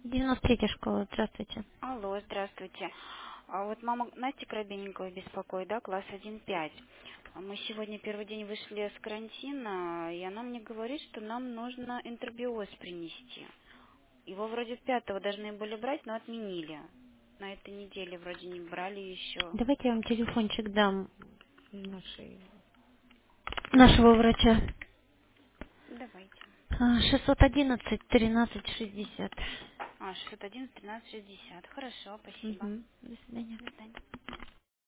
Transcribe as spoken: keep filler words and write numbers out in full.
девяносто третья школа, здравствуйте. Алло, здравствуйте. А вот мама Настя Коробейникова беспокоит, да, класс один пять. А Мы сегодня первый день вышли с карантина, и она мне говорит, что нам нужно энтеробиоз принести. Его вроде пятого должны были брать, но отменили. На этой неделе вроде не брали еще. Давайте я вам телефончик дам нашей- нашего врача. Давайте. А, шестьсот одиннадцать тринадцать шестьдесят. А, шестьсот один тринадцать шестьдесят. Хорошо, спасибо. Угу. До свидания. До свидания.